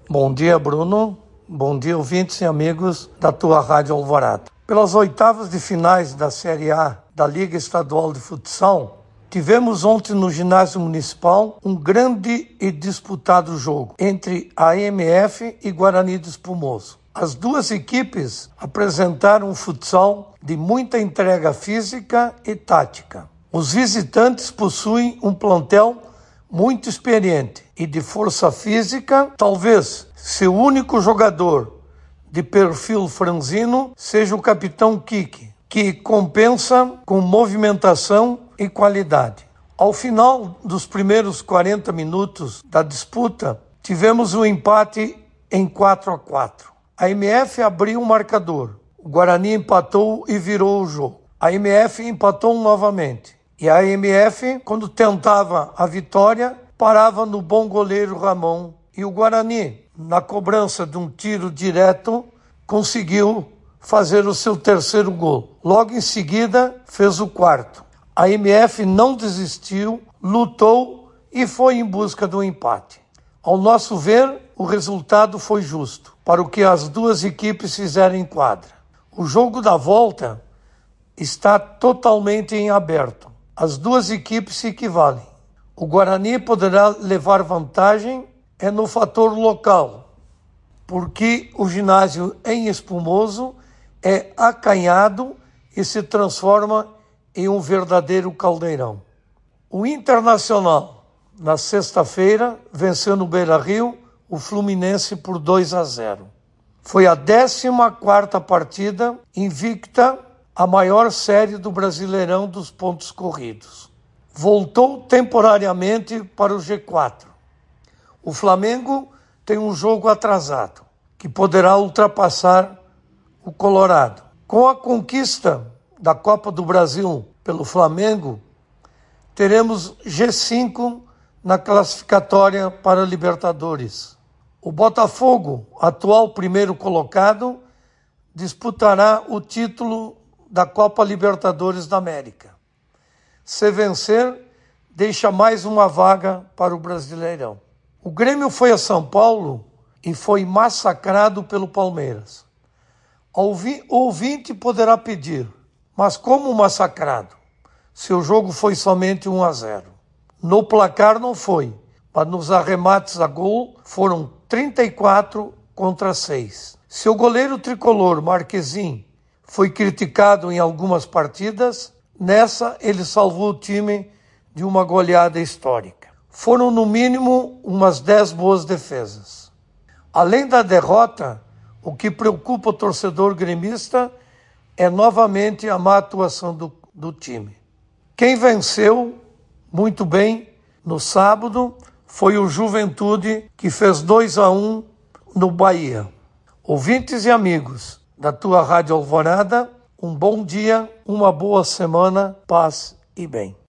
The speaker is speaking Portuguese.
Bom dia, Bruno. Bom dia, ouvintes e amigos da tua Rádio Alvorada. Pelas oitavas de finais da Série A da Liga Estadual de Futsal, tivemos ontem no ginásio municipal um grande e disputado jogo entre a AMF e Guarani do Espumoso. As duas equipes apresentaram um futsal de muita entrega física e tática. Os visitantes possuem um plantel muito experiente e de força física. Talvez seu único jogador de perfil franzino seja o capitão Kiki, que compensa com movimentação e qualidade. Ao final dos primeiros 40 minutos da disputa, tivemos um empate em 4-4. A MF abriu o marcador, o Guarani empatou e virou o jogo. A MF empatou novamente. E a AMF, quando tentava a vitória, parava no bom goleiro Ramon. E o Guarani, na cobrança de um tiro direto, conseguiu fazer o seu terceiro gol. Logo em seguida, fez o quarto. A AMF não desistiu, lutou e foi em busca do empate. Ao nosso ver, o resultado foi justo para o que as duas equipes fizeram em quadra. O jogo da volta está totalmente em aberto. As duas equipes se equivalem. O Guarani poderá levar vantagem no fator local, porque o ginásio em Espumoso é acanhado e se transforma em um verdadeiro caldeirão. O Internacional, na sexta-feira, venceu no Beira-Rio o Fluminense por 2-0. Foi a 14ª partida invicta, a maior série do Brasileirão dos pontos corridos. Voltou temporariamente para o G4. O Flamengo tem um jogo atrasado, que poderá ultrapassar o Colorado. Com a conquista da Copa do Brasil pelo Flamengo, teremos G5 na classificatória para a Libertadores. O Botafogo, atual primeiro colocado, disputará o título da Copa Libertadores da América. Se vencer, deixa mais uma vaga para o Brasileirão. O Grêmio foi a São Paulo e foi massacrado pelo Palmeiras. O ouvinte poderá pedir, mas como massacrado? Seu jogo foi somente 1-0. No placar não foi, mas nos arremates a gol foram 34-6. Seu goleiro tricolor, Marquezin, foi criticado em algumas partidas. Nessa, ele salvou o time de uma goleada histórica. Foram, no mínimo, umas 10 boas defesas. Além da derrota, o que preocupa o torcedor gremista é novamente a má atuação do time. Quem venceu muito bem no sábado foi o Juventude, que fez 2-1 no Bahia. Ouvintes e amigos da tua Rádio Alvorada, um bom dia, uma boa semana, paz e bem.